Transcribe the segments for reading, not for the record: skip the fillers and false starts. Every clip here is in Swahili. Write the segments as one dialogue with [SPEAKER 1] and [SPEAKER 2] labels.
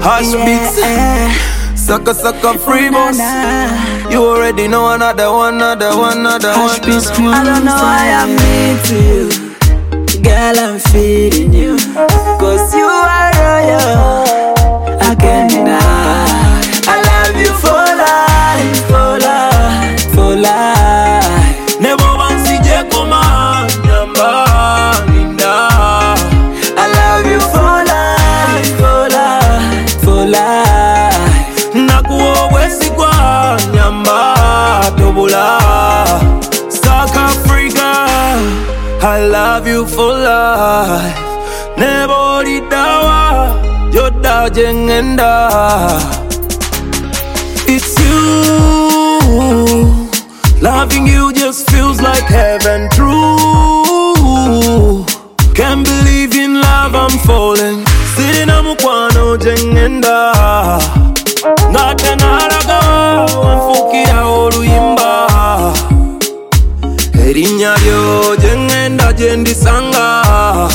[SPEAKER 1] Hash beats, sucker free boss. You already know another one.
[SPEAKER 2] I don't know why I'm into you, girl, I'm feeling you, cause you are royal, I can't deny. I love you for life, for life, for life.
[SPEAKER 1] Never once see je koma nyamba ninda.
[SPEAKER 2] I love you for life, for life, for life.
[SPEAKER 1] Nakuwa wesi kwa nyamba tobula. South Africa, I love you for life. Never dawa yoda jengenda. It's you. Loving you just feels like heaven true. Can't believe in love, I'm falling. Sitting on mukwano jengenda. Ngate naraga wanfukira oluyimba. Erinya lyo jengenda jendisanga.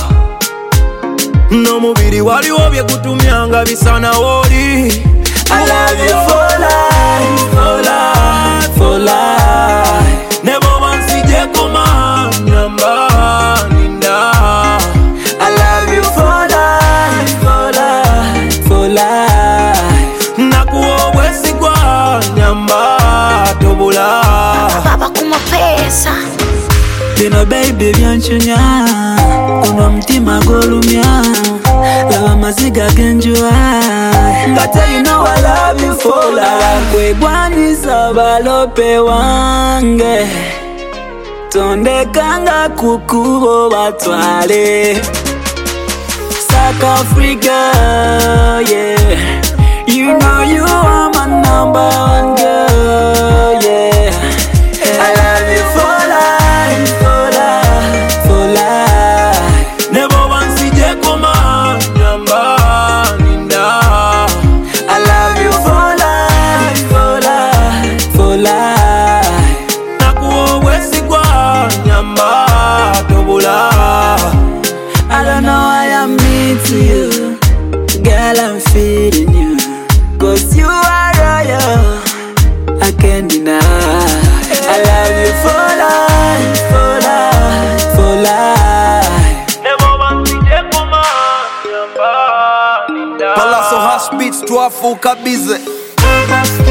[SPEAKER 1] No mubiri waliwo bye kutumyanga bisana woli.
[SPEAKER 2] I love you for life, for life, for life.
[SPEAKER 1] Never once see je koma nyamba ninda.
[SPEAKER 2] I love you for life, for life, for life.
[SPEAKER 1] Nakuwa wesi kwa nyamba tobula.
[SPEAKER 3] Baba kumapesa
[SPEAKER 2] Bino baby byanchunya, kuno mtima golumya, lava maziga genjua. Ngate you know I love you for life. Kwegwanisa balope wange, tondekanga kukubo batwale. South Africa, yeah. You know you are my number one girl, yeah. I love you for life, for life, for life.
[SPEAKER 1] Never once see je koma nyamba ninda.
[SPEAKER 2] I love you for life, for life, for life.
[SPEAKER 1] Nakuwa wesi kwa nyamba tobula.
[SPEAKER 2] I don't know why I'm into you, girl, I'm feeling you, cause you are royal, I can't deny. I love you for life, for life, for life.
[SPEAKER 1] Never once see je koma nyamba ninda. Palaso Hash Beats, twafuka bize.